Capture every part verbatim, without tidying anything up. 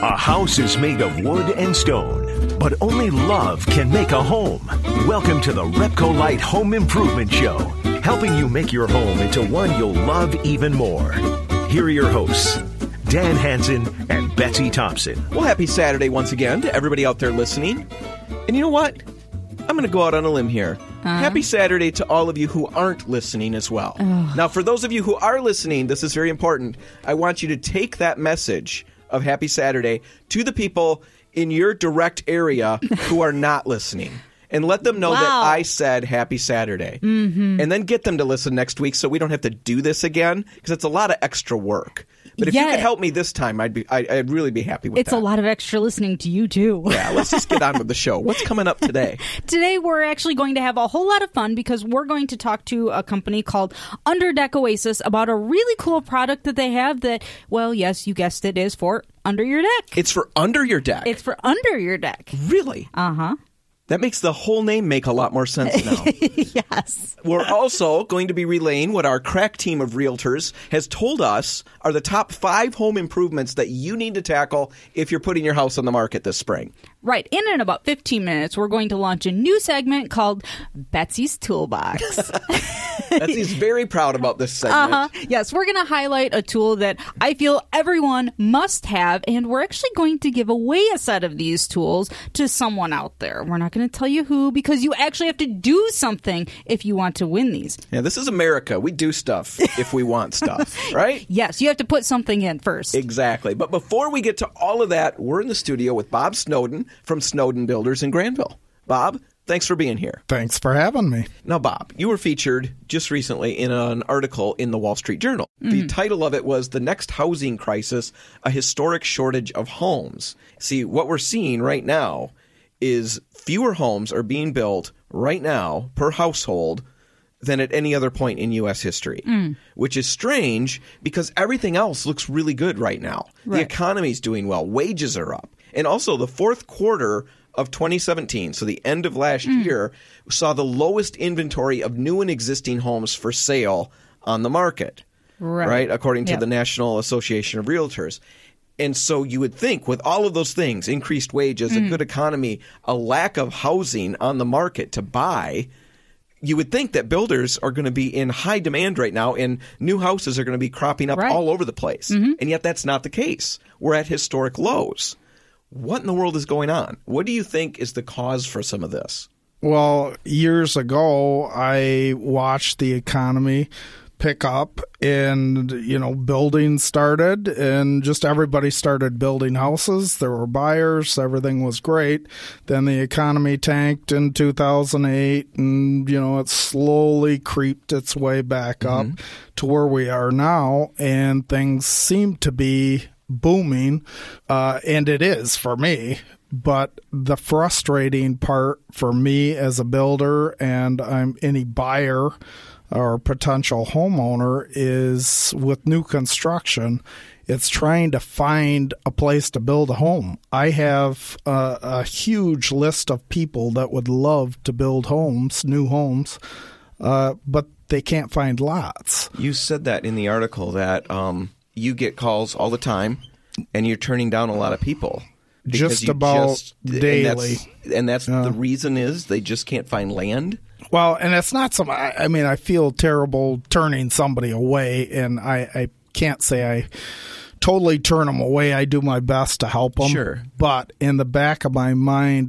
A house is made of wood and stone, but only love can make a home. Welcome to the Repco Light Home Improvement Show, helping you make your home into one you'll love even more. Here are your hosts, Dan Hansen and Betsy Thompson. Well, happy Saturday once again to everybody out there listening. And you know what? I'm going to go out on a limb here. Uh-huh. Happy Saturday to all of you who aren't listening as well. Oh. Now, for those of you who are listening, this is very important. I want you to take that message of Happy Saturday to the people in your direct area who are not listening. And let them know wow. that I said Happy Saturday. Mm-hmm. And then get them to listen next week so we don't have to do this again, because it's a lot of extra work. But if yeah. you could help me this time, I'd be, I'd, I'd really be happy with it's that. It's a lot of extra listening to you, too. Yeah, let's just get on with the show. What's coming up today? Today, we're actually going to have a whole lot of fun because we're going to talk to a company called Underdeck Oasis about a really cool product that they have that, well, yes, you guessed it, is for under your deck. It's for under your deck? It's for under your deck. Really? Uh-huh. That makes the whole name make a lot more sense now. Yes. We're also going to be relaying what our crack team of realtors has told us are the top five home improvements that you need to tackle if you're putting your house on the market this spring. Right. In in about fifteen minutes, we're going to launch a new segment called Betsy's Toolbox. Betsy's very proud about this segment. Uh-huh. Yes, we're going to highlight a tool that I feel everyone must have, and we're actually going to give away a set of these tools to someone out there. We're not going to tell you who, because you actually have to do something if you want to win these. Yeah, this is America. We do stuff if we want stuff, right? Yes, you have to put something in first. Exactly. But before we get to all of that, we're in the studio with Bob Snowden from Snowden Builders in Granville. Bob, thanks for being here. Thanks for having me. Now, Bob, you were featured just recently in an article in the Wall Street Journal. Mm-hmm. The title of it was The Next Housing Crisis, A Historic Shortage of Homes. See, what we're seeing right now is fewer homes are being built right now per household than at any other point in U S history, mm. which is strange because everything else looks really good right now. Right. The economy's doing well. Wages are up. And also the fourth quarter of twenty seventeen, so the end of last mm. year, saw the lowest inventory of new and existing homes for sale on the market, right, right? according to yep. the National Association of Realtors. And so you would think with all of those things, increased wages, mm. a good economy, a lack of housing on the market to buy, you would think that builders are going to be in high demand right now and new houses are going to be cropping up right. all over the place. Mm-hmm. And yet that's not the case. We're at historic lows. What in the world is going on? What do you think is the cause for some of this? Well, years ago, I watched the economy pick up and, you know, building started and just everybody started building houses. There were buyers. Everything was great. Then the economy tanked in two thousand eight and, you know, it slowly creeped its way back mm-hmm. up to where we are now. And things seem to be booming, uh, and it is for me. But the frustrating part for me as a builder and I'm any buyer or potential homeowner is with new construction, it's trying to find a place to build a home. I have a, a huge list of people that would love to build homes, new homes, uh, but they can't find lots. You said that in the article that um, you get calls all the time and you're turning down a lot of people. Just about just, daily. And that's, and that's uh, the reason is they just can't find land? Well, and it's not some. I, I mean, I feel terrible turning somebody away, and I, I can't say I totally turn them away. I do my best to help them. Sure. But in the back of my mind,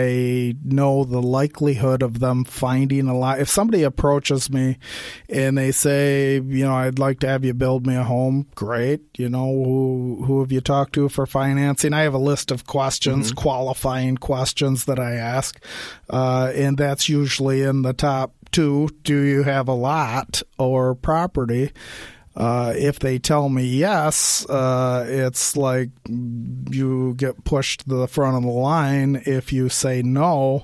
I know the likelihood of them finding a lot. If somebody approaches me and they say, you know, I'd like to have you build me a home, great. You know, who who have you talked to for financing? I have a list of questions, mm-hmm. qualifying questions that I ask, uh, and that's usually in the top two. Do you have a lot or property? Uh, if they tell me yes, uh, it's like you get pushed to the front of the line. If you say no,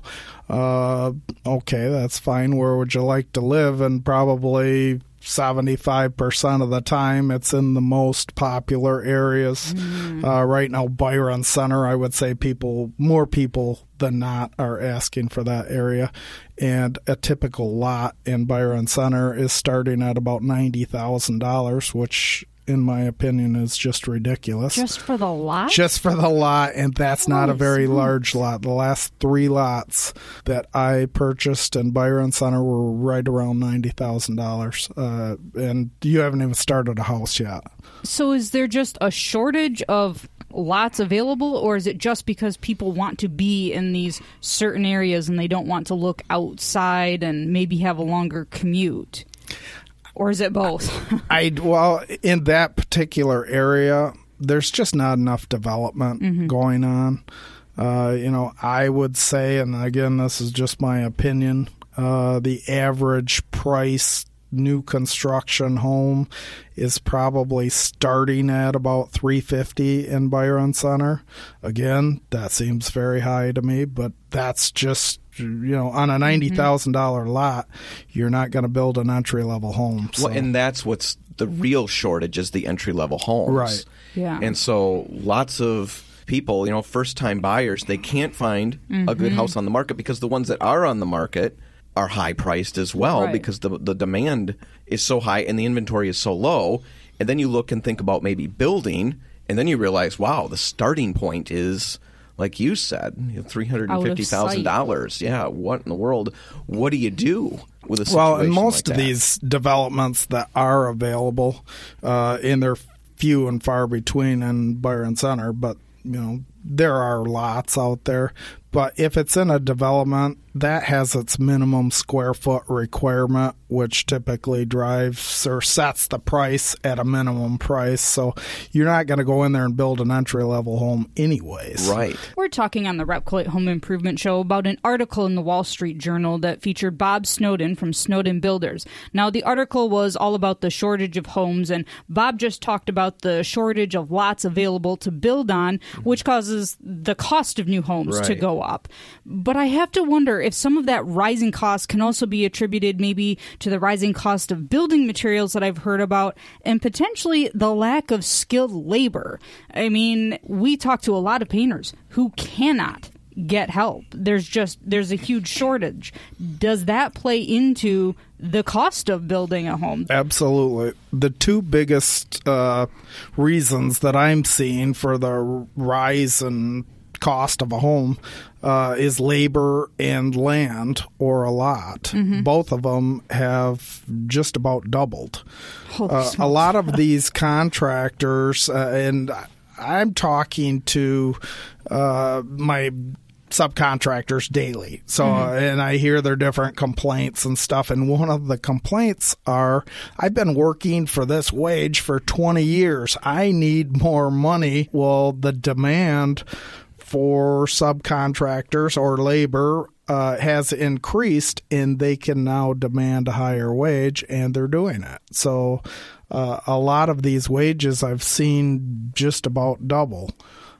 uh, okay, that's fine. Where would you like to live? And probably seventy-five percent of the time it's in the most popular areas. Mm. Uh, right now, Byron Center, I would say people, more people than not are asking for that area. And a typical lot in Byron Center is starting at about ninety thousand dollars, which in my opinion, is just ridiculous. Just for the lot? Just for the lot, and that's Holy not a very smokes. large lot. The last three lots that I purchased in Byron Center were right around ninety thousand dollars, uh, and you haven't even started a house yet. So is there just a shortage of lots available, or is it just because people want to be in these certain areas and they don't want to look outside and maybe have a longer commute? Or is it both? I well, in that particular area, there's just not enough development mm-hmm. going on. Uh, you know, I would say, and again, this is just my opinion, uh, the average price new construction home is probably starting at about three hundred fifty dollars in Byron Center. Again, that seems very high to me, but that's just, you know, on a ninety thousand dollars mm-hmm. lot, you're not going to build an entry-level home. So. Well, and that's what's the real shortage is the entry-level homes. Right. Yeah. And so lots of people, you know, first-time buyers, they can't find mm-hmm. a good house on the market because the ones that are on the market are high-priced as well right. because the the demand is so high and the inventory is so low. And then you look and think about maybe building, and then you realize, wow, the starting point is, like you said, you know, three hundred fifty thousand dollars. Yeah, what in the world? What do you do with a situation well, and most like of that? these developments that are available, uh, and they're few and far between in Byron Center, but, you know, there are lots out there. But if it's in a development, that has its minimum square foot requirement, which typically drives or sets the price at a minimum price. So you're not going to go in there and build an entry-level home anyways. Right. We're talking on the Repcolite Home Improvement Show about an article in the Wall Street Journal that featured Bob Snowden from Snowden Builders. Now, the article was all about the shortage of homes, and Bob just talked about the shortage of lots available to build on, which causes the cost of new homes Right. to go up. But I have to wonder if some of that rising cost can also be attributed maybe to the rising cost of building materials that I've heard about, and potentially the lack of skilled labor. I mean, we talk to a lot of painters who cannot get help. There's just, there's a huge shortage. Does that play into the cost of building a home? Absolutely. The two biggest uh, reasons that I'm seeing for the rise in cost of a home uh, is labor and land, or a lot. Mm-hmm. Both of them have just about doubled. Uh, a lot of these contractors, uh, and I'm talking to uh, my subcontractors daily. So, mm-hmm. uh, and I hear their different complaints and stuff. And one of the complaints are, I've been working for this wage for twenty years. I need more money. Well, the demand for subcontractors or labor uh, has increased, and they can now demand a higher wage, and they're doing it. So uh, a lot of these wages I've seen just about double.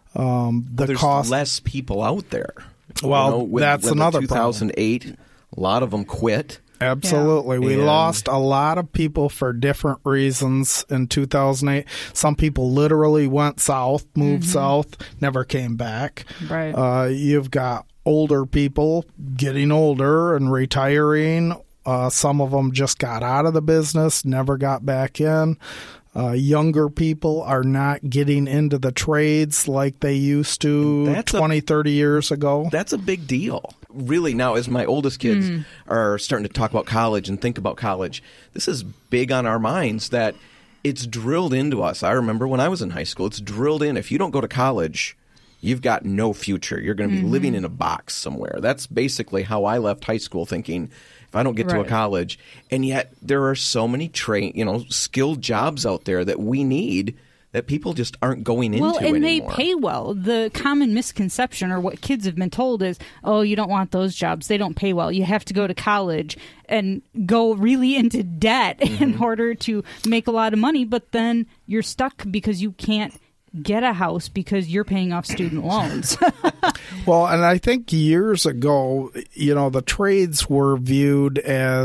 Um, the well, there's cost less people out there. Well, you know, with, that's with another two thousand eight, problem. A lot of them quit. Absolutely. Yeah. We and lost a lot of people for different reasons in two thousand eight. Some people literally went south, moved mm-hmm. south, never came back. Right. Uh, you've got older people getting older and retiring. Uh, some of them just got out of the business, never got back in. Uh, younger people are not getting into the trades like they used to that's twenty, a, thirty years ago. That's a big deal. Really, now, as my oldest kids mm. are starting to talk about college and think about college, this is big on our minds that it's drilled into us. I remember when I was in high school, it's drilled in. If you don't go to college, you've got no future. You're going to be mm-hmm. living in a box somewhere. That's basically how I left high school, thinking, if I don't get right. to a college. And yet there are so many train, you know, skilled jobs out there that we need that people just aren't going into well, and anymore. They pay well. The common misconception, or what kids have been told, is, oh, you don't want those jobs. They don't pay well. You have to go to college and go really into debt mm-hmm. in order to make a lot of money. But then you're stuck because you can't get a house because you're paying off student loans. Well, and I think years ago, you know, the trades were viewed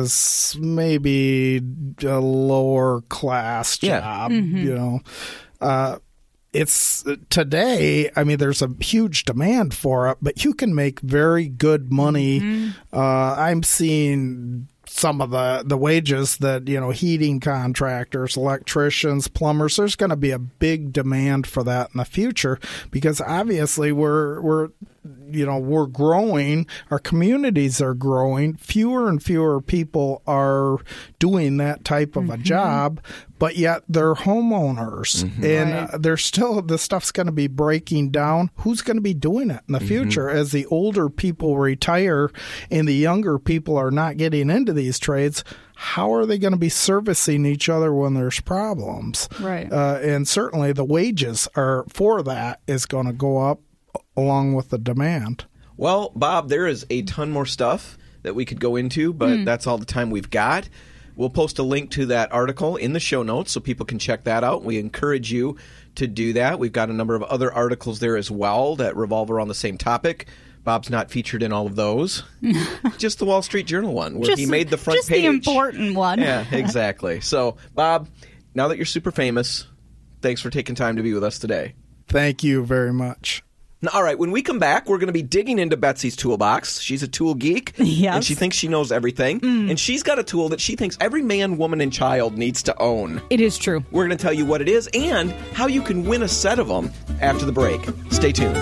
as maybe a lower class job, yeah. mm-hmm. you know. Uh, it's today, I mean, there's a huge demand for it, but you can make very good money. Mm-hmm. Uh, I'm seeing some of the, the wages that, you know, heating contractors, electricians, plumbers, there's going to be a big demand for that in the future because obviously we're, we're, you know, we're growing, our communities are growing, fewer and fewer people are doing that type of mm-hmm. a job, but yet they're homeowners mm-hmm. and right. uh, they're still, the stuff's going to be breaking down. Who's going to be doing it in the mm-hmm. future as the older people retire and the younger people are not getting into these trades? How are they going to be servicing each other when there's problems? Right. Uh, and certainly the wages are for that is going to go up along with the demand. Well, Bob, there is a ton more stuff that we could go into, but mm. that's all the time we've got. We'll post a link to that article in the show notes so people can check that out. We encourage you to do that. We've got a number of other articles there as well that revolve around the same topic. Bob's not featured in all of those. Just the Wall Street Journal one where just, he made the front just page. Just the important one. Yeah, exactly. So, Bob, now that you're super famous, thanks for taking time to be with us today. Thank you very much. All right, when we come back, we're going to be digging into Betsy's toolbox. She's a tool geek, yes. and she thinks she knows everything. Mm. And she's got a tool that she thinks every man, woman, and child needs to own. It is true. We're going to tell you what it is and how you can win a set of them after the break. Stay tuned.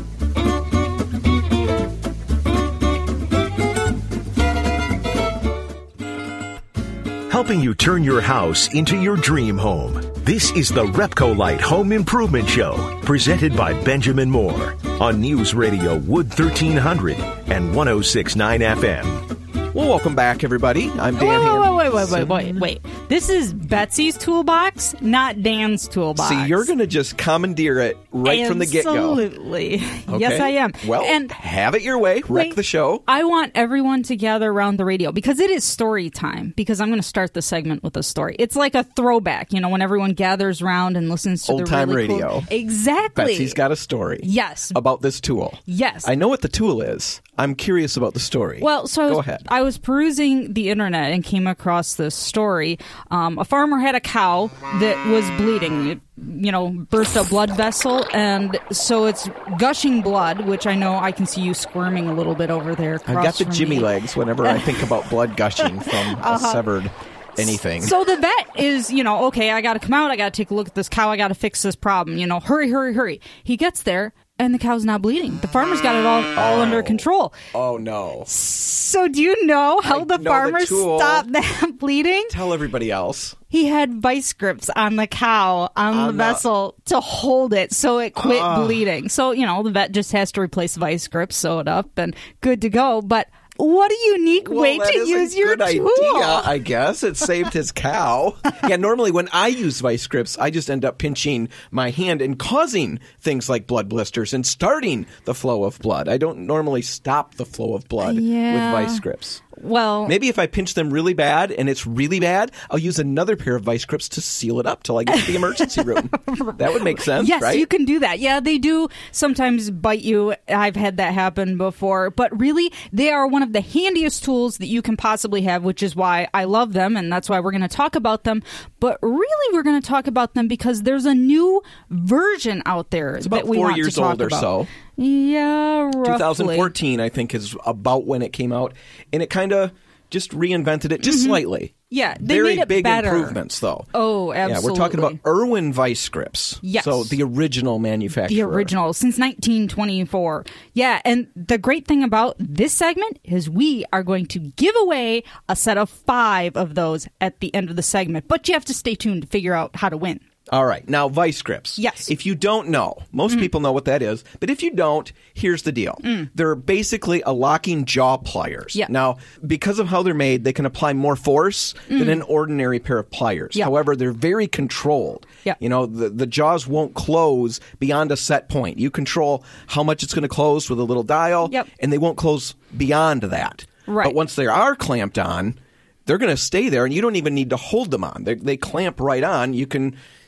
Helping you turn your house into your dream home. This is the Repcolite Home Improvement Show, presented by Benjamin Moore on News Radio Wood thirteen hundred and one oh six point nine F M. Well, welcome back, everybody. I'm Dan Wait, Hand- wait, wait, wait, wait, wait, wait. This is Betsy's toolbox, not Dan's toolbox. See, you're going to just commandeer it right Absolutely. from the get-go. Absolutely. Okay. Yes, I am. Well, and have it your way. Wreck wait, the show. I want everyone to gather around the radio because it is story time, because I'm going to start the segment with a story. It's like a throwback, you know, when everyone gathers around and listens to Old-time the really radio. Cool... Exactly. Betsy's got a story. Yes. About this tool. Yes. I know what the tool is. I'm curious about the story. Well, so I was, Go ahead. I was perusing the internet and came across this story. Um, a farmer had a cow that was bleeding. It, you know, burst a blood vessel, and so it's gushing blood, which I know I can see you squirming a little bit over there. I've got the from Jimmy me. legs whenever I think about blood gushing from uh-huh. a severed anything. So the vet is, you know, okay, I got to come out. I got to take a look at this cow. I got to fix this problem. You know, hurry, hurry, hurry. He gets there, and the cow's not bleeding. The farmer's got it all, all oh. under control. Oh, no. So do you know how I the know farmer the tool. stopped that bleeding? Tell everybody else. He had vice grips on the cow, on, on the, the vessel, to hold it so it quit uh. bleeding. So, you know, the vet just has to replace vice grips, sew it up, and good to go. But what a unique well, way that to is use a your good tool. Idea, I guess. It saved his cow. Yeah, normally when I use vice grips, I just end up pinching my hand and causing things like blood blisters and starting the flow of blood. I don't normally stop the flow of blood yeah. with vice grips. Well, maybe if I pinch them really bad and it's really bad, I'll use another pair of vice grips to seal it up till I get to the emergency room. That would make sense, yes, right? You can do that. Yeah, they do sometimes bite you. I've had that happen before. But really, they are one of the handiest tools that you can possibly have, which is why I love them, and that's why we're going to talk about them. But really, we're going to talk about them because there's a new version out there it's about that we four want years to talk old or about. so. Yeah, roughly. twenty fourteen, I think, is about when it came out, and it kind of just reinvented it just mm-hmm. slightly. Yeah, they Very made it big better. improvements, though. Oh, absolutely. Yeah, we're talking about Irwin vice grips. Yes. So the original manufacturer. The original, since nineteen twenty-four. Yeah, and the great thing about this segment is we are going to give away a set of five of those at the end of the segment. But you have to stay tuned to figure out how to win. All right. Now, vice grips. Yes. If you don't know, most mm. people know what that is. But if you don't, here's the deal. Mm. They're basically a locking jaw pliers. Yeah. Now, because of how they're made, they can apply more force mm. than an ordinary pair of pliers. Yeah. However, they're very controlled. Yeah. You know, the, the jaws won't close beyond a set point. You control how much it's going to close with a little dial, yep. and they won't close beyond that. Right. But once they are clamped on, they're going to stay there, and you don't even need to hold them on. They, they clamp right on. You can...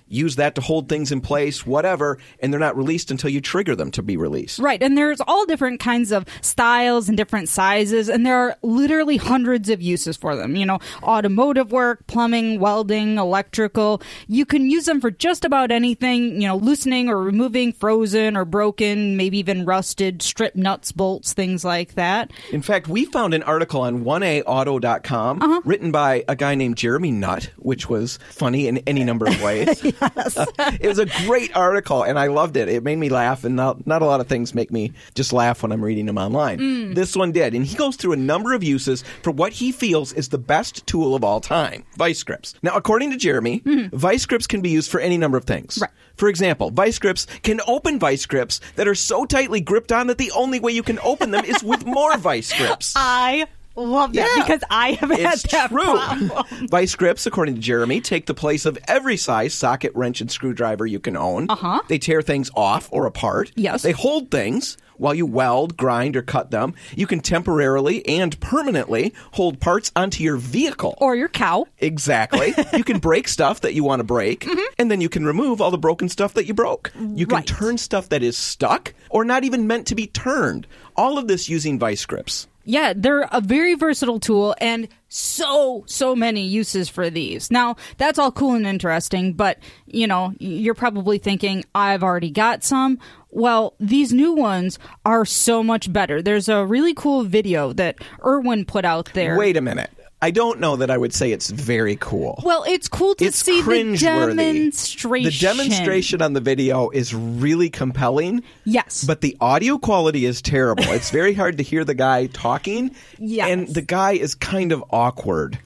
use that to hold things in place, whatever, and they're not released until you trigger them to be released. Right, and there's all different kinds of styles and different sizes, and there are literally hundreds of uses for them. You know, automotive work, plumbing, welding, electrical. You can use them for just about anything, you know, loosening or removing frozen or broken, maybe even rusted, strip nuts, bolts, things like that. In fact, we found an article on one A auto dot com Uh-huh. written by a guy named Jeremy Nutt, which was funny in any number of ways. Yes. Uh, it was a great article, and I loved it. It made me laugh, and not, not a lot of things make me just laugh when I'm reading them online. Mm. This one did, and he goes through a number of uses for what he feels is the best tool of all time, vice grips. Now, according to Jeremy, mm. vice grips can be used for any number of things. Right. For example, vice grips can open vice grips that are so tightly gripped on that the only way you can open them is with more vice grips. I love that Yeah. because I have had It's that true. problem. Vice grips, according to Jeremy, take the place of every size socket, wrench, and screwdriver you can own. Uh-huh. They tear things off or apart. Yes. They hold things while you weld, grind, or cut them. You can temporarily and permanently hold parts onto your vehicle. Or your cow. Exactly. You can break stuff that you want to break, Mm-hmm. and then you can remove all the broken stuff that you broke. You can Right. turn stuff that is stuck or not even meant to be turned. All of this using vice grips. Yeah, they're a very versatile tool and so, so many uses for these. Now, that's all cool and interesting, but, you know, you're probably thinking, I've already got some. Well, these new ones are so much better. There's a really cool video that Irwin put out there. Wait a minute. I don't know that I would say it's very cool. Well, it's cool to It's see the cringeworthy. demonstration. The demonstration on the video is really compelling. Yes. But the audio quality is terrible. It's very hard to hear the guy talking. Yes. And the guy is kind of awkward.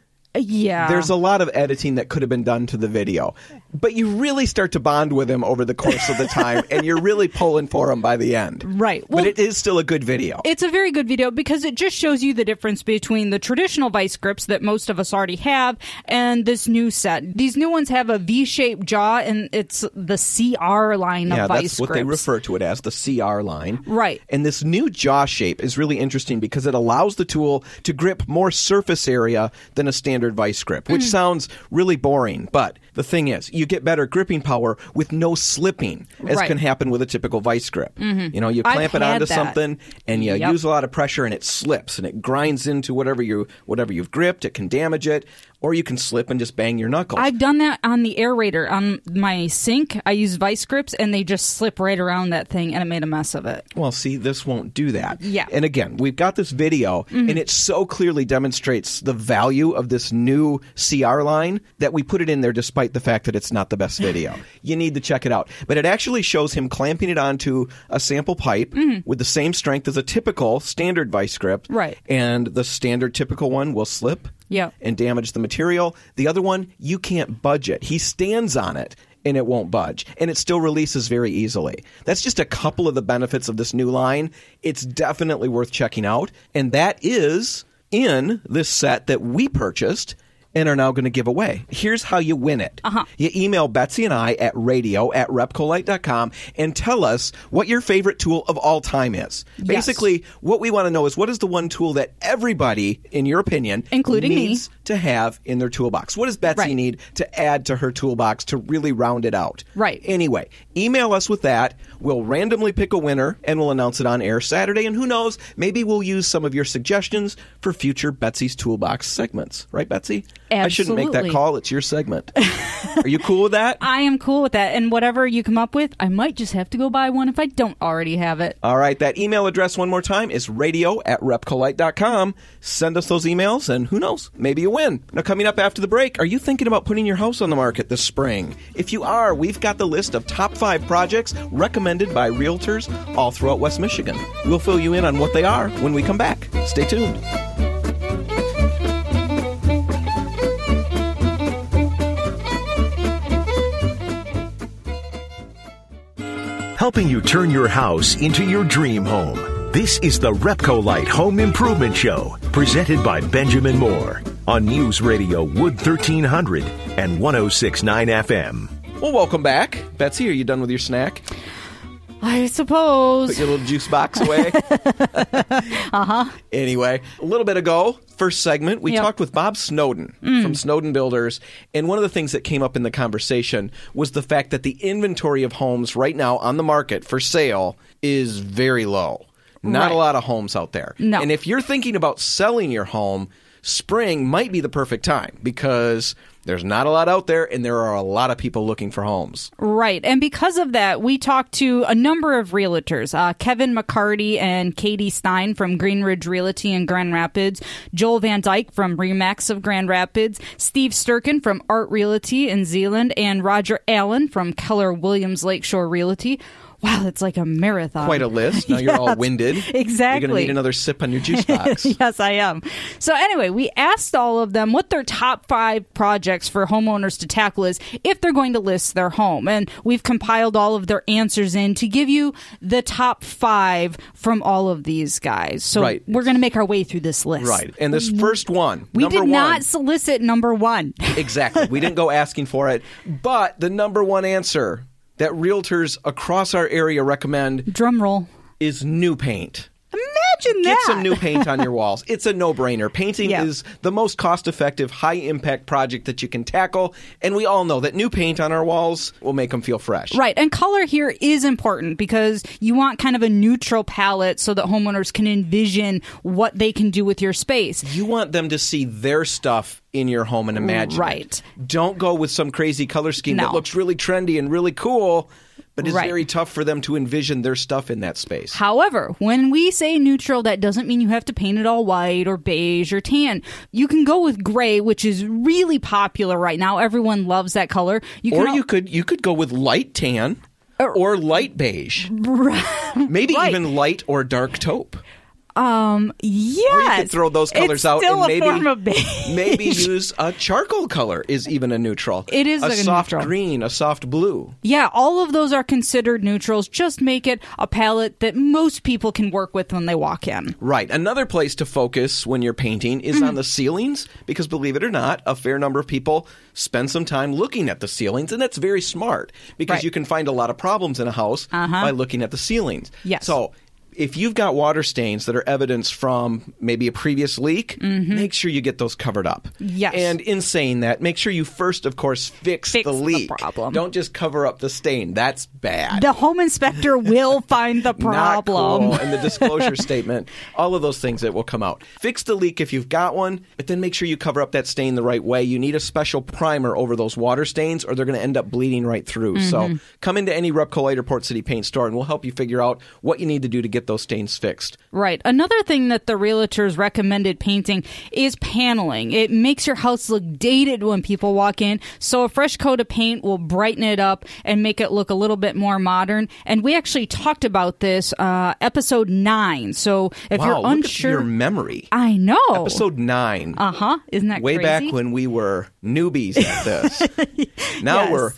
Yeah. There's a lot of editing that could have been done to the video. But you really start to bond with him over the course of the time, and you're really pulling for him by the end. Right. Well, but it is still a good video. It's a very good video because it just shows you the difference between the traditional vice grips that most of us already have and this new set. These new ones have a V-shaped jaw, and it's the C R line yeah, of vice that's what grips. they refer to it as, the C R line. Right. And this new jaw shape is really interesting because it allows the tool to grip more surface area than a standard vice grip, which mm. sounds really boring. But the thing is, you get better gripping power with no slipping, as right. can happen with a typical vice grip. Mm-hmm. You know, you clamp I've it onto that. something and you yep. use a lot of pressure and it slips and it grinds into whatever you whatever you've gripped. It can damage it. Or you can slip and just bang your knuckles. I've done that on the aerator. On my sink, I use vice grips, and they just slip right around that thing, and it made a mess of it. Well, see, this won't do that. Yeah. And again, we've got this video, mm-hmm. and it so clearly demonstrates the value of this new C R line that we put it in there despite the fact that it's not the best video. You need to check it out. But it actually shows him clamping it onto a sample pipe mm-hmm. with the same strength as a typical standard vice grip. Right. And the standard typical one will slip. Yeah. And damage the material. The other one, you can't budge it. He stands on it and it won't budge. And it still releases very easily. That's just a couple of the benefits of this new line. It's definitely worth checking out. And that is in this set that we purchased and are now going to give away. Here's how you win it. Uh-huh. You email Betsy and I at radio at repcolite dot com and tell us what your favorite tool of all time is. Yes. Basically, what we want to know is what is the one tool that everybody, in your opinion, including needs me, to have in their toolbox. What does Betsy right. need to add to her toolbox to really round it out? Right. Anyway, email us with that. We'll randomly pick a winner and we'll announce it on air Saturday. And who knows, maybe we'll use some of your suggestions for future Betsy's Toolbox segments. Right, Betsy? Absolutely. I shouldn't make that call. It's your segment. Are you cool with that? I am cool with that. And whatever you come up with, I might just have to go buy one if I don't already have it. All right. That email address one more time is radio at repcolite dot com. Send us those emails and who knows, maybe you win. Now, coming up after the break, are you thinking about putting your house on the market this spring? If you are, we've got the list of top five projects recommended by realtors all throughout West Michigan. We'll fill you in on what they are when we come back. Stay tuned. Helping you turn your house into your dream home. This is the Repcolite Home Improvement Show, presented by Benjamin Moore on News Radio Wood thirteen hundred and one oh six point nine F M. Well, welcome back. Betsy, are you done with your snack? I suppose. Put your little juice box away. uh-huh. Anyway, a little bit ago, first segment, we Yep. talked with Bob Snowden Mm. from Snowden Builders, and one of the things that came up in the conversation was the fact that the inventory of homes right now on the market for sale is very low. Not Right. a lot of homes out there. No. And if you're thinking about selling your home, spring might be the perfect time because there's not a lot out there and there are a lot of people looking for homes. Right. And because of that, we talked to a number of realtors, uh, Kevin McCarty and Katie Stein from Greenridge Realty in Grand Rapids, Joel Van Dyke from Remax of Grand Rapids, Steve Sturkin from Art Realty in Zeeland, and Roger Allen from Keller Williams Lakeshore Realty. Wow, that's like a marathon. Quite a list. Now you're all Yes, winded. Exactly. You're going to need another sip on your juice box. Yes, I am. So anyway, we asked all of them what their top five projects for homeowners to tackle is if they're going to list their home. And we've compiled all of their answers in to give you the top five from all of these guys. So Right. we're going to make our way through this list. Right. And this first one, We number did one. not solicit number one. Exactly. We didn't go asking for it. But the number one answer that realtors across our area recommend Drum roll. is new paint. Imagine Get that. some new paint on your walls. It's a no-brainer. Painting Yeah. is the most cost-effective, high-impact project that you can tackle, and we all know that new paint on our walls will make them feel fresh. Right. And color here is important because you want kind of a neutral palette so that homeowners can envision what they can do with your space. You want them to see their stuff in your home and imagine Right. it. Don't go with some crazy color scheme No. that looks really trendy and really cool, but it's Right. very tough for them to envision their stuff in that space. However, when we say neutral, that doesn't mean you have to paint it all white or beige or tan. You can go with gray, which is really popular right now. Everyone loves that color. You Or can al- you could you could go with light tan or light beige. Maybe Right. even light or dark taupe. Um, yes. Or you could throw those colors it's out still and a maybe form of beige. maybe use a charcoal color is even a neutral. It is a a soft neutral. green, a soft blue. Yeah, all of those are considered neutrals. Just make it a palette that most people can work with when they walk in. Right. Another place to focus when you're painting is Mm-hmm. on the ceilings because believe it or not, a fair number of people spend some time looking at the ceilings, and that's very smart because Right. you can find a lot of problems in a house Uh-huh. by looking at the ceilings. Yes. So if you've got water stains that are evidence from maybe a previous leak, make sure you get those covered up. Mm-hmm. Yes. And in saying that, make sure you first, of course, fix, Fix the the leak. problem. Don't just cover up the stain. That's bad. The home inspector will find the Not problem. cool. And the disclosure statement, all of those things that will come out. Fix the leak if you've got one, but then make sure you cover up that stain the right way. You need a special primer over those water stains or they're going to end up bleeding right through. Mm-hmm. So come into any Repco Light or Port City Paint store and we'll help you figure out what you need to do to get those stains fixed. Right. Another thing that the realtors recommended painting is paneling. It makes your house look dated when people walk in, so a fresh coat of paint will brighten it up and make it look a little bit more modern. And we actually talked about this uh, episode nine. So if wow, you're look unsure, at your memory. I know. Episode nine. Uh huh. Isn't that Way crazy? back when we were newbies at this. Now Yes. we're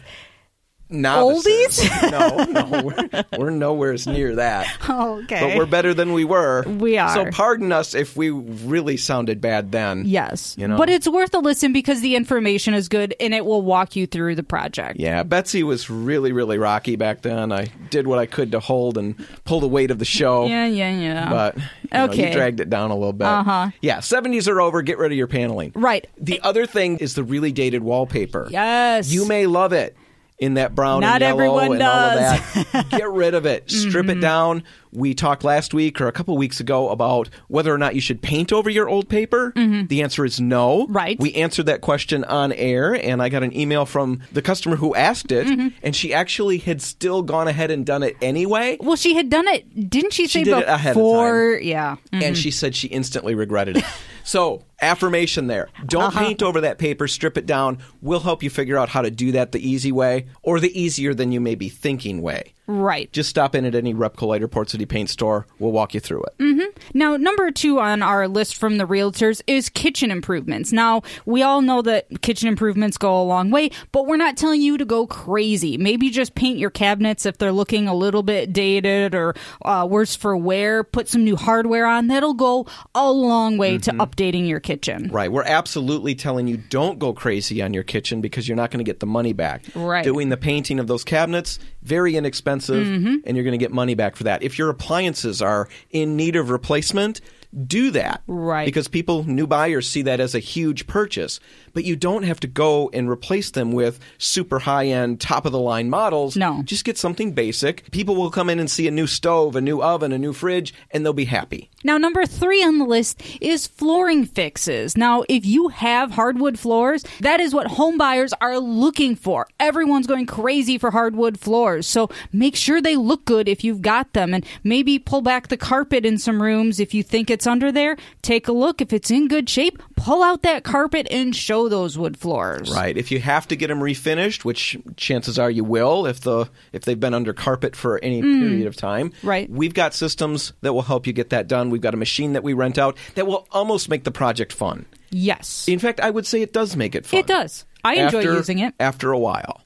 novices. Oldies? no, no, we're, we're nowhere near that. Oh, okay. But we're better than we were. We are. So pardon us if we really sounded bad then. Yes. You know? But it's worth a listen because the information is good and it will walk you through the project. Yeah, Betsy was really, really rocky back then. I did what I could to hold and pull the weight of the show. Yeah, yeah, yeah. But you, know, Okay. you dragged it down a little bit. Uh-huh. Yeah, seventies are over. Get rid of your paneling. Right. The other thing is the really dated wallpaper. Yes. You may love it in that brown Not and yellow everyone and all does. of that. Get rid of it. Strip Mm-hmm. it down. We talked last week or a couple weeks ago about whether or not you should paint over your old paper. The answer is no. Mm-hmm. Right. We answered that question on air, and I got an email from the customer who asked it, Mm-hmm. and she actually had still gone ahead and done it anyway. Well, she had done it, didn't she say did it before? ahead of time. Yeah. Mm. And she said she instantly regretted it. So, affirmation there. Don't Uh-huh. paint over that paper, strip it down. We'll help you figure out how to do that the easy way or the easier than you may be thinking way. Right. Just stop in at any Repco Light or Port City Paint store. We'll walk you through it. Mm-hmm. Now, number two on our list from the realtors is kitchen improvements. Now, we all know that kitchen improvements go a long way, but we're not telling you to go crazy. Maybe just paint your cabinets if they're looking a little bit dated or uh, worse for wear. Put some new hardware on. That'll go a long way Mm-hmm. to updating your kitchen. kitchen. Right. We're absolutely telling you don't go crazy on your kitchen because you're not going to get the money back. Right. Doing the painting of those cabinets, very inexpensive, mm-hmm. and you're going to get money back for that. If your appliances are in need of replacement, do that. Right. Because people, new buyers, see that as a huge purchase. But you don't have to go and replace them with super high-end, top-of-the-line models. No. Just get something basic. People will come in and see a new stove, a new oven, a new fridge, and they'll be happy. Now, number three on the list is flooring fixes. Now, if you have hardwood floors, that is what home buyers are looking for. Everyone's going crazy for hardwood floors. So make sure they look good if you've got them. And maybe pull back the carpet in some rooms if you think it's under there. Take a look. If it's in good shape, pull out that carpet and show those wood floors. Right. If you have to get them refinished, which chances are you will if the if they've been under carpet for any mm. period of time. Right. We've got systems that will help you get that done. We've got a machine that we rent out that will almost make the project fun. Yes. In fact, I would say it does make it fun. It does. I enjoy after, using it. After a while.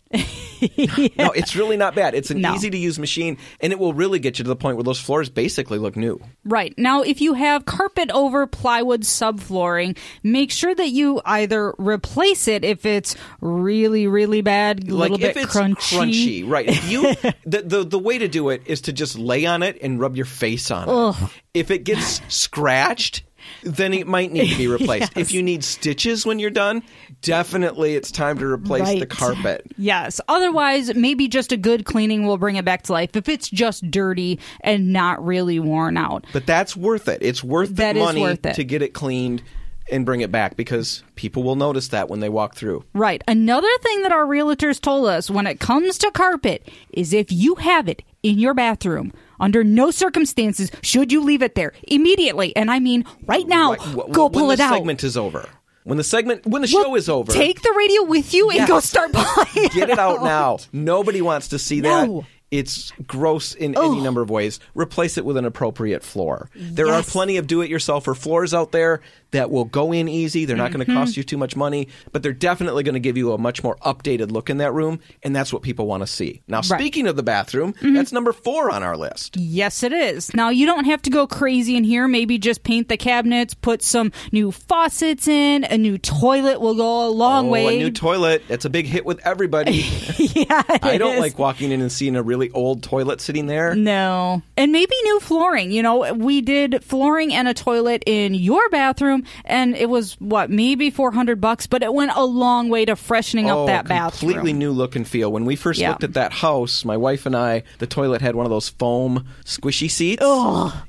yeah. No, it's really not bad. It's an no. easy-to-use machine, and it will really get you to the point where those floors basically look new. Right. Now, if you have carpet over plywood subflooring, make sure that you either replace it if it's really, really bad, a like little if bit it's crunchy. crunchy. Right. If you the, the the way to do it is to just lay on it and rub your face on it. Ugh. If it gets scratched, then it might need to be replaced. Yes. If you need stitches when you're done, definitely it's time to replace right. the carpet. Yes. Otherwise, maybe just a good cleaning will bring it back to life if it's just dirty and not really worn out. But that's worth it. It's worth the that money is worth it. to get it cleaned and bring it back because people will notice that when they walk through. Right. Another thing that our realtors told us when it comes to carpet is if you have it in your bathroom, under no circumstances should you leave it there immediately. And I mean right now, right. w- go when pull it out. When the segment is over. When the segment, when the well, show is over. Take the radio with you yes. and go start pulling Get it out now. Nobody wants to see that. No. It's gross in Oh. any number of ways. Replace it with an appropriate floor. There Yes. are plenty of do-it-yourselfer floors out there that will go in easy. They're not Mm-hmm. going to cost you too much money, but they're definitely going to give you a much more updated look in that room, and that's what people want to see. Now, Right. speaking of the bathroom, Mm-hmm. that's number four on our list. Yes, it is. Now, you don't have to go crazy in here. Maybe just paint the cabinets, put some new faucets in. A new toilet will go a long oh, way. a new toilet. It's a big hit with everybody. yeah, it I don't is. like walking in and seeing a really old toilet sitting there. No. And maybe new flooring. You know, we did flooring and a toilet in your bathroom, and it was, what, maybe four hundred bucks, but it went a long way to freshening oh, up that bathroom. Completely new look and feel. When we first Yeah. looked at that house, my wife and I, the toilet had one of those foam squishy seats. Oh.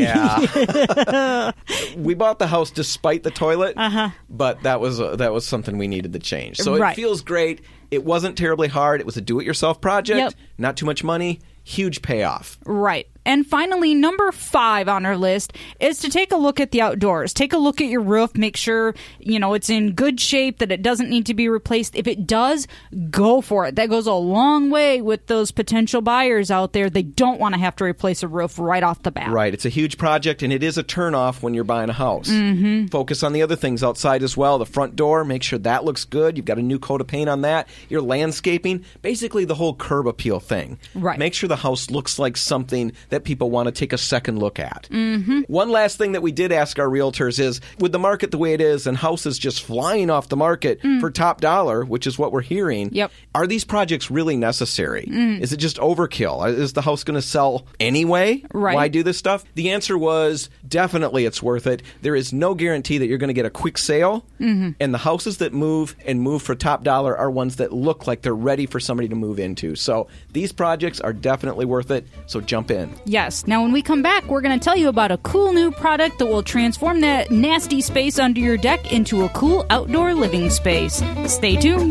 Yeah. We bought the house despite the toilet, Uh-huh. but that was uh, that was something we needed to change. So Right. it feels great. It wasn't terribly hard. It was a do-it-yourself project. Yep. Not too much money. Huge payoff. Right. And finally, number five on our list is to take a look at the outdoors. Take a look at your roof. Make sure, you know, it's in good shape, that it doesn't need to be replaced. If it does, go for it. That goes a long way with those potential buyers out there. They don't want to have to replace a roof right off the bat. Right. It's a huge project, and it is a turnoff when you're buying a house. Mm-hmm. Focus on the other things outside as well. The front door, make sure that looks good. You've got a new coat of paint on that. Your landscaping, basically the whole curb appeal thing. Right. Make sure the house looks like something that people want to take a second look at. Mm-hmm. One last thing that we did ask our realtors is, with the market the way it is and houses just flying off the market Mm. for top dollar, which is what we're hearing, Yep. are these projects really necessary? Mm. Is it just overkill? Is the house going to sell anyway? Right. Why do this stuff? The answer was definitely it's worth it. There is no guarantee that you're going to get a quick sale, Mm-hmm. and the houses that move and move for top dollar are ones that look like they're ready for somebody to move into. So these projects are definitely worth it, so jump in. Yes. Now, when we come back, we're going to tell you about a cool new product that will transform that nasty space under your deck into a cool outdoor living space. Stay tuned.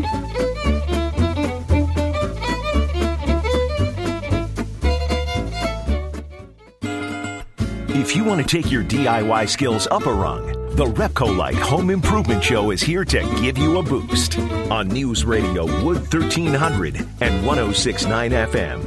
If you want to take your D I Y skills up a rung, the Repcolite Home Improvement Show is here to give you a boost on News Radio Wood thirteen hundred and one oh six point nine F M.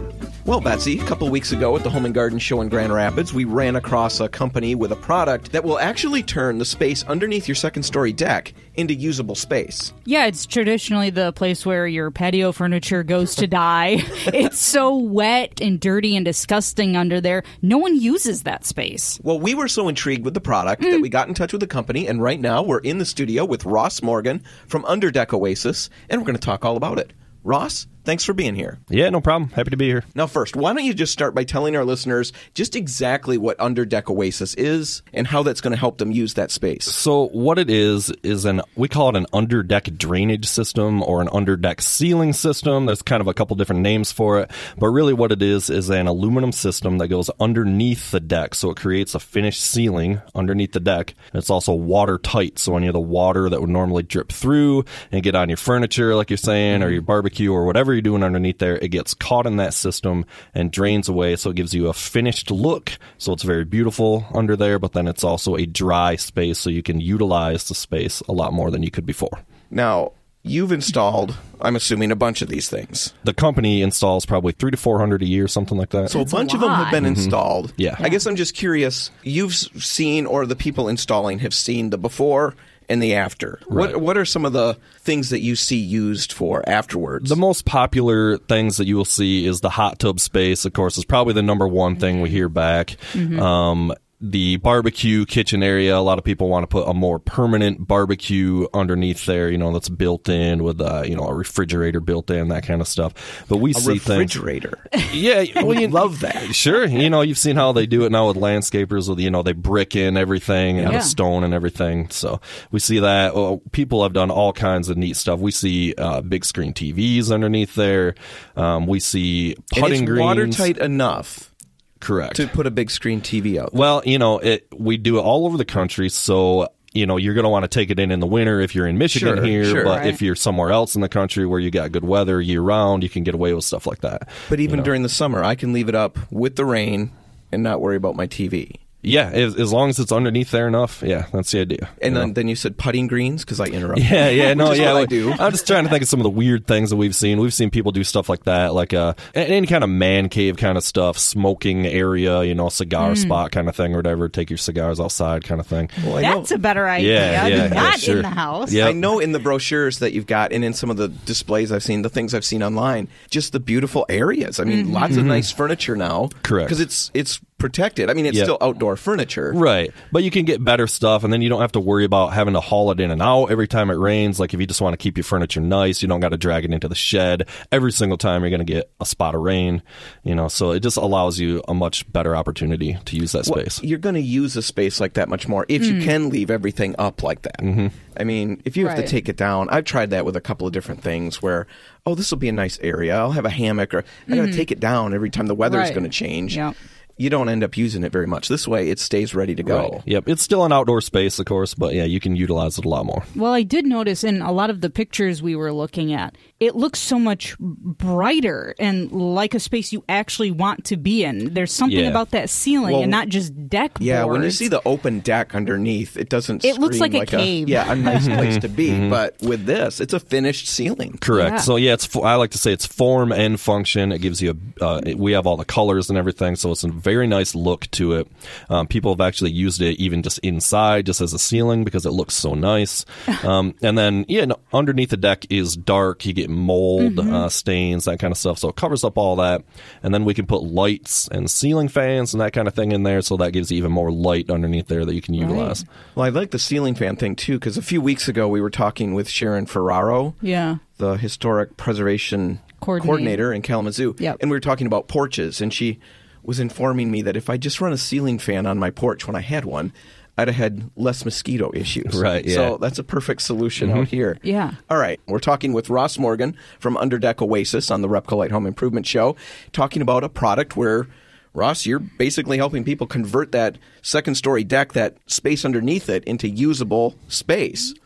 Well, Betsy, a couple weeks ago at the Home and Garden Show in Grand Rapids, we ran across a company with a product that will actually turn the space underneath your second-story deck into usable space. Yeah, it's traditionally the place where your patio furniture goes to die. It's so wet and dirty and disgusting under there. No one uses that space. Well, we were so intrigued with the product mm. that we got in touch with the company, and right now we're in the studio with Ross Morgan from Underdeck Oasis, and we're going to talk all about it. Ross, thanks for being here. Yeah, no problem. Happy to be here. Now, first, why don't you just start by telling our listeners just exactly what Underdeck Oasis is and how that's going to help them use that space. So what it is, is an we call it an underdeck drainage system or an underdeck ceiling system. There's kind of a couple different names for it. But really what it is is an aluminum system that goes underneath the deck. So it creates a finished ceiling underneath the deck. And it's also watertight. So any of the water that would normally drip through and get on your furniture, like you're saying, or your barbecue or whatever you're doing underneath there, it gets caught in that system and drains away, so it gives you a finished look. So it's very beautiful under there, but then it's also a dry space, so you can utilize the space a lot more than you could before. Now, you've installed, I'm assuming, a bunch of these things. The company installs probably three to four hundred a year, something like that. So That's a bunch a of them have been Mm-hmm. installed. Yeah. I guess I'm just curious, you've seen, or the people installing have seen the before and the after. Right. What what are some of the things that you see used for afterwards? The most popular things that you will see is the hot tub space, of course, is probably the number one thing we hear back. Mm-hmm. Um, the barbecue kitchen area, a lot of people want to put a more permanent barbecue underneath there, you know, that's built in with, uh, you know, a refrigerator built in, that kind of stuff. But we a see refrigerator. things. Yeah. We love that. Sure. You know, you've seen how they do it now with landscapers with, you know, they brick in everything and Yeah. the stone and everything. So we see that. Well, people have done all kinds of neat stuff. We see uh, big screen T Vs underneath there. Um, we see putting and it's greens. watertight enough Correct. to put a big screen T V out. Well, you know, it we do it all over the country, so you know, you're going to want to take it in in the winter if you're in Michigan Sure, here, sure. but Right. if you're somewhere else in the country where you got good weather year round, you can get away with stuff like that. But even you know? during the summer, I can leave it up with the rain and not worry about my T V. Yeah, as, as long as it's underneath there enough, yeah, that's the idea. And you then, know? then you said putting greens because I interrupted. Yeah, yeah, no, Which is yeah. what I like, do. I'm just trying to think of some of the weird things that we've seen. We've seen people do stuff like that, like uh, any kind of man cave kind of stuff, smoking area, you know, cigar spot kind of thing or whatever. Take your cigars outside kind of thing. Well, I know- That's a better idea Yeah, yeah, than yeah, not sure. in the house. Yeah. I know in the brochures that you've got and in some of the displays I've seen, the things I've seen online, just the beautiful areas. I mean, lots of nice furniture now. Correct. Because it's, it's protected. I mean, it's Yep. still outdoor furniture. Right. But you can get better stuff, and then you don't have to worry about having to haul it in and out every time it rains. Like if you just want to keep your furniture nice, you don't got to drag it into the shed every single time you're going to get a spot of rain. You know, so it just allows you a much better opportunity to use that Well, space. you're going to use a space like that much more if you can leave everything up like that. Mm-hmm. I mean, if you have Right. to take it down, I've tried that with a couple of different things where, oh, this will be a nice area. I'll have a hammock, or I got to take it down every time the weather's Right. going to change. Yep. You don't end up using it very much. This way, it stays ready to go. Right. Yep. It's still an outdoor space, of course, but yeah, you can utilize it a lot more. Well, I did notice in a lot of the pictures we were looking at, it looks so much brighter and like a space you actually want to be in. There's something Yeah. about that ceiling Well, and not just deck Yeah, when you boards. see the open deck underneath, it doesn't. It looks scream like a cave. yeah, a nice place to be. But with this, it's a finished ceiling. Correct. Yeah. So yeah, it's fo- I like to say it's form and function. It gives you a. Uh, it- we have all the colors and everything, so it's a very nice look to it. Um, people have actually used it even just inside, just as a ceiling, because it looks so nice. Um, and then yeah, no, underneath the deck is dark. You get mold uh, stains, that kind of stuff. So it covers up all that. And then we can put lights and ceiling fans and that kind of thing in there, so that gives you even more light underneath there that you can utilize. Well, I like the ceiling fan thing too, because a few weeks ago we were talking with Sharon Ferraro, Yeah. the historic preservation Coordinator. coordinator in Kalamazoo, Yep. and we were talking about porches, and she was informing me that if I just run a ceiling fan on my porch when I had one, I'd have had less mosquito issues. Right, yeah. So that's a perfect solution out here. Yeah. All right. We're talking with Ross Morgan from Underdeck Oasis on the Repco Light Home Improvement Show, talking about a product where, Ross, you're basically helping people convert that second story deck, that space underneath it, into usable space.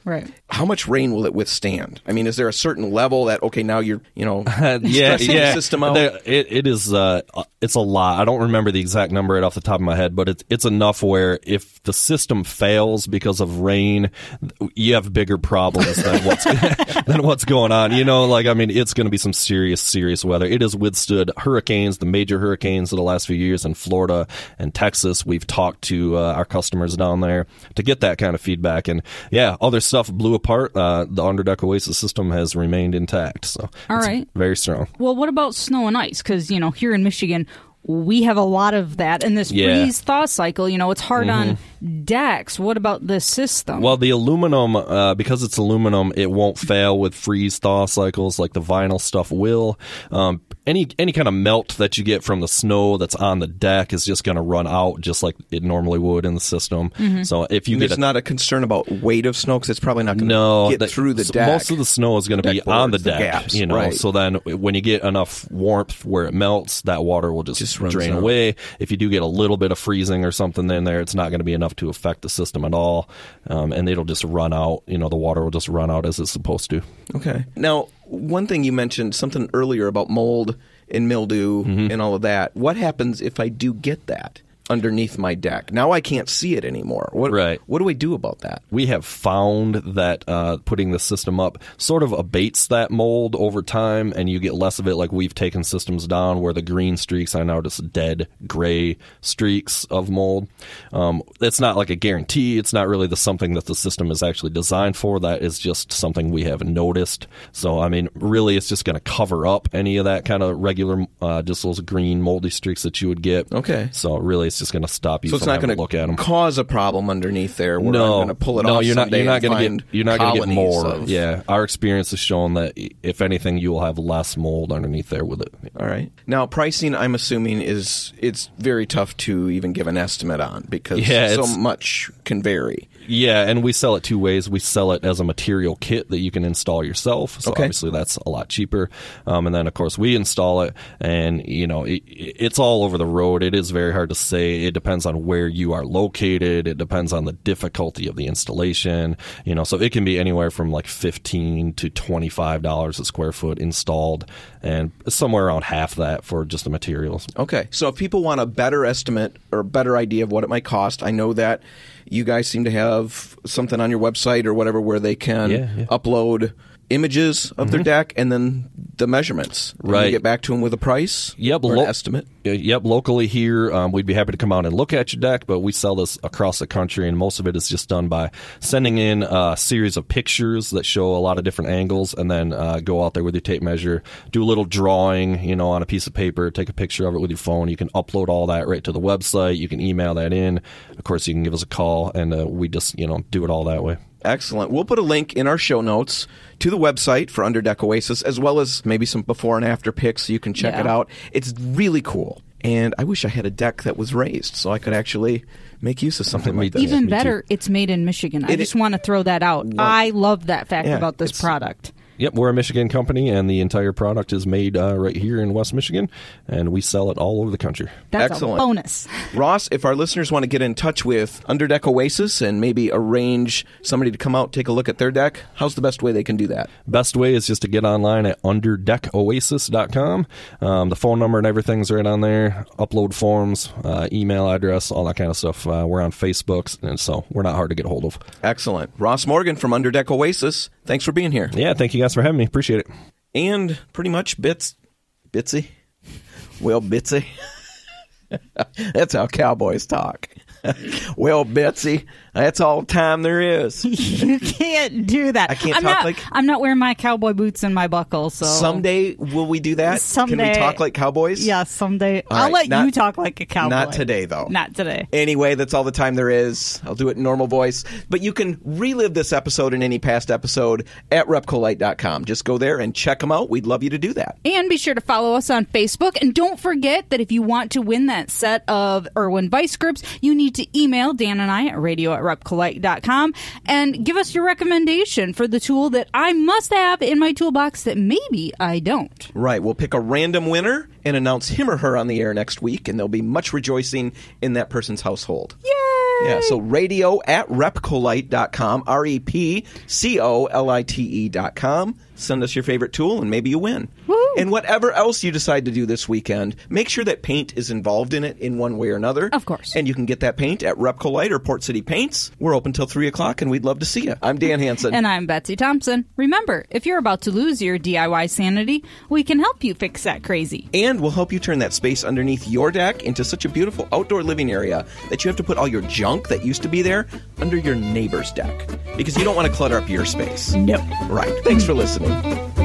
Right. How much rain will it withstand? I mean, is there a certain level that, okay, now you're, you know, yeah, stressing yeah. the system out? There- It, it is, uh, it's a lot. I don't remember the exact number right off the top of my head, but it's, it's enough where if the system fails because of rain, you have bigger problems than what's, than what's going on. You know, like, I mean, it's going to be some serious, serious weather. It has withstood hurricanes, the major hurricanes of the last few years in Florida and Texas. We've talked to uh, our customers down there to get that kind of feedback. And yeah, other stuff blew apart. Uh, the Underdeck Oasis system has remained intact. So All it's right. very strong. Well, what about snow and ice? Because, you know, here in Michigan, we have a lot of that. And this Yeah. freeze-thaw cycle, you know, it's hard on decks. What about this system? Well, the aluminum, uh, because it's aluminum, it won't fail with freeze-thaw cycles like the vinyl stuff will. Um, any any kind of melt that you get from the snow that's on the deck is just going to run out just like it normally would in the system. So if you And get there's a, not a concern about weight of snow because it's probably not going to no, get the- through the s- deck. most of the snow is going to be Deck on the boards, the deck, gaps, you know. right. So then when you get enough warmth where it melts, that water will just, Just runs drain out. away. If you do get a little bit of freezing or something in there, it's not going to be enough to affect the system at all, um, and it'll just run out. You know, the water will just run out as it's supposed to. Okay. Now, one thing you mentioned something earlier about mold and mildew Mm-hmm. and all of that. What happens if I do get that underneath my deck? Now I can't see it anymore. What, Right. What do I do about that? We have found that uh, putting the system up sort of abates that mold over time, and you get less of it. Like we've taken systems down where the green streaks are now just dead gray streaks of mold. Um, it's not like a guarantee. It's not really the something that the system is actually designed for. That is just something we have noticed. So, I mean, really, it's just going to cover up any of that kind of regular, uh, just those green moldy streaks that you would get. Okay. So, really, it's just going to stop you So it's from not having going to look at them. to cause a problem underneath there where No, I'm going to pull it no, off you're not. someday You're not and going to find get. You're not going to get colonies more. of- Yeah, our experience has shown that if anything, you will have less mold underneath there with it. All right. Now, pricing, I'm assuming, is it's very tough to even give an estimate on because Yeah, so it's- much can vary. Yeah, and we sell it two ways. We sell it as a material kit that you can install yourself. So Okay. obviously that's a lot cheaper. Um, and then of course we install it, and you know it, it's all over the road. It is very hard to say. It depends on where you are located. It depends on the difficulty of the installation. You know, so it can be anywhere from like fifteen to twenty five dollars a square foot installed, and somewhere around half that for just the materials. Okay. So if people want a better estimate or a better idea of what it might cost, I know that you guys seem to have something on your website or whatever where they can Yeah, yeah. upload images of their deck and then the measurements. And Right. you get back to them with a price Yep, or an lo- estimate. Uh, Yep, locally here, um, we'd be happy to come out and look at your deck, but we sell this across the country, and most of it is just done by sending in a series of pictures that show a lot of different angles, and then uh, go out there with your tape measure, do a little drawing, you know, on a piece of paper, take a picture of it with your phone. You can upload all that right to the website. You can email that in. Of course, you can give us a call, and uh, we just, you know, do it all that way. Excellent. We'll put a link in our show notes to the website for Underdeck Oasis, as well as maybe some before and after pics so you can check Yeah. it out. It's really cool. And I wish I had a deck that was raised so I could actually make use of something Me like too. this. Even me better, it's made in Michigan. I It- just want to throw that out. I love that fact Yeah, about this it's- product. Yep, we're a Michigan company, and the entire product is made uh, right here in West Michigan, and we sell it all over the country. That's Excellent. a bonus. Ross, if our listeners want to get in touch with Underdeck Oasis and maybe arrange somebody to come out take a look at their deck, how's the best way they can do that? Best way is just to get online at underdeck oasis dot com. Um, the phone number and everything's right on there. Upload forms, uh, email address, all that kind of stuff. Uh, we're on Facebook, and so we're not hard to get a hold of. Excellent. Ross Morgan from Underdeck Oasis, thanks for being here. Yeah, thank you guys for having me. Appreciate it. And pretty much Bits, Bitsy, well, Bitsy. That's how cowboys talk. Well, Betsy, that's all the time there is. You can't do that. I can't I'm talk not, like- I'm not wearing my cowboy boots and my buckle. So Someday will we do that? Can Someday. we talk like cowboys? Yeah, someday. All I'll right, let not- you talk like a cowboy. Not today, though. Not today. Anyway, that's all the time there is. I'll do it in normal voice. But you can relive this episode and any past episode at repcolite dot com. Just go there and check them out. We'd love you to do that. And be sure to follow us on Facebook. And don't forget that if you want to win that set of Irwin Vice grips, you need to email Dan and I at radio at repcolite dot com and give us your recommendation for the tool that I must have in my toolbox that maybe I don't. Right. We'll pick a random winner and announce him or her on the air next week, and there'll be much rejoicing in that person's household. Yay! Yeah, so radio at repcolite dot com, R E P C O L I T E dot com. Send us your favorite tool and maybe you win. Woo-hoo. And whatever else you decide to do this weekend, make sure that paint is involved in it in one way or another. Of course. And you can get that paint at Repcolite or Port City Paints. We're open till three o'clock and we'd love to see you. I'm Dan Hansen. And I'm Betsy Thompson. Remember, if you're about to lose your D I Y sanity, we can help you fix that crazy. And we'll help you turn that space underneath your deck into such a beautiful outdoor living area that you have to put all your junk that used to be there under your neighbor's deck. Because you don't want to clutter up your space. No. Right. Thanks for listening.